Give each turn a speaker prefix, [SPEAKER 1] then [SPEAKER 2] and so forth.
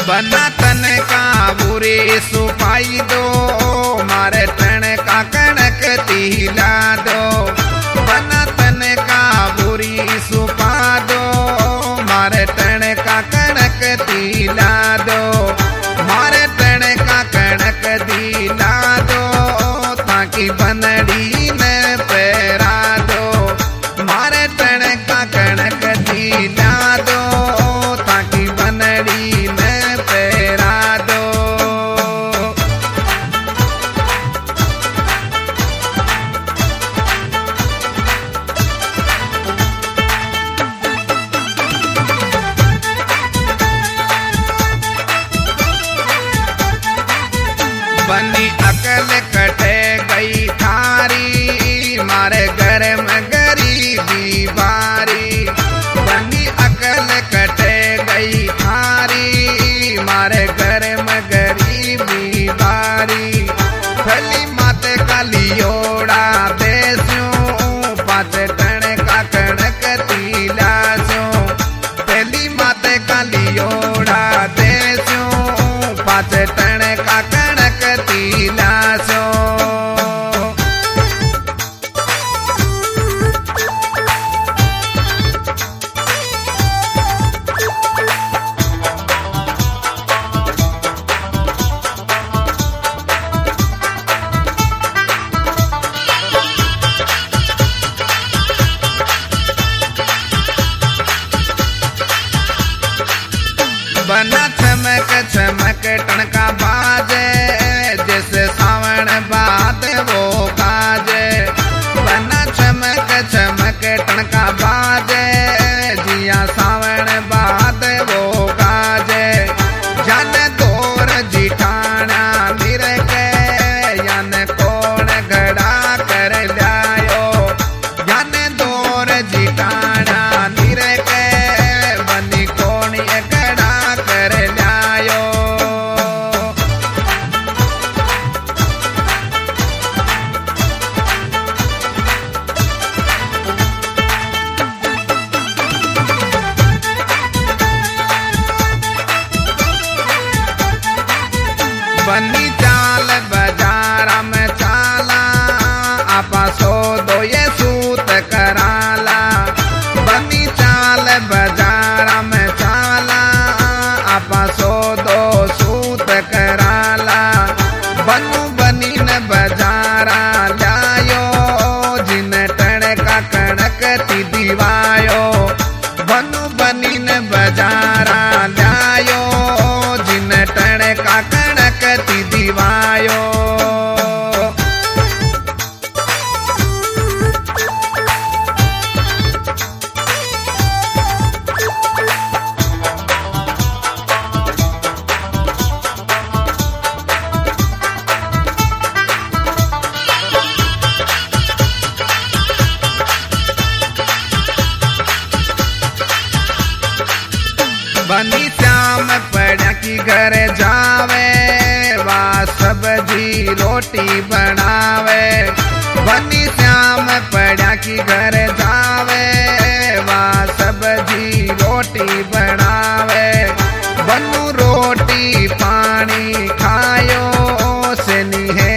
[SPEAKER 1] बना तन का बुरी सुपाई दो, मारे तन का कणक तिला दो। बना तन का बुरी सुपा दो, मारे तन का कणक तिला दो। मारे तन का कणक दिला दो, ताकि बनड़ी न पैरा दो। मारे तन का कणक दिला दो, ताकि बनड़ी न पैरा दो। बनी अकल कटे गई थारी, मारे घर में गरीबी बारी। बनी अकल कटे गई थारी, मारे घर में गरीबी बारी। फली माते का लियोड़ा देस्यों, पाँच टन का कणक तिला स्यों। फली माते का लियोड़ा देस्यों, पाँच टन का कणक तिला स्यों। बना चमक चमक टणका बाजे, जैसे सावन बात वो काजे। बना चमक चमक टणका बाजे, जिया सावन बात वो काजे। जन तोर जिठाना मिर के, यन कौन घड़ा कर लायो। जन तोर जिठाना मिर के, बनी कौन ये घड़ा कर लायो। बनी चाल बाजारा में चाला, आपा सो दो ये सूत कराला। बनी चाल बाजारा में चाला, आपा सो दो सूत कराला। बनू बनी न बाजारा लायो, जिन टण का कणक ती दिवायो। बनू बनी न बाजारा लायो, जिन टण का कणक ती दिवायो। बनी श्याम पड़ा की घर जावे, वा सब्जी रोटी बनावे। बनी श्याम पड़ा की घर जावे, वा सब्जी रोटी बनावे। बनू रोटी पानी खायो, से निहे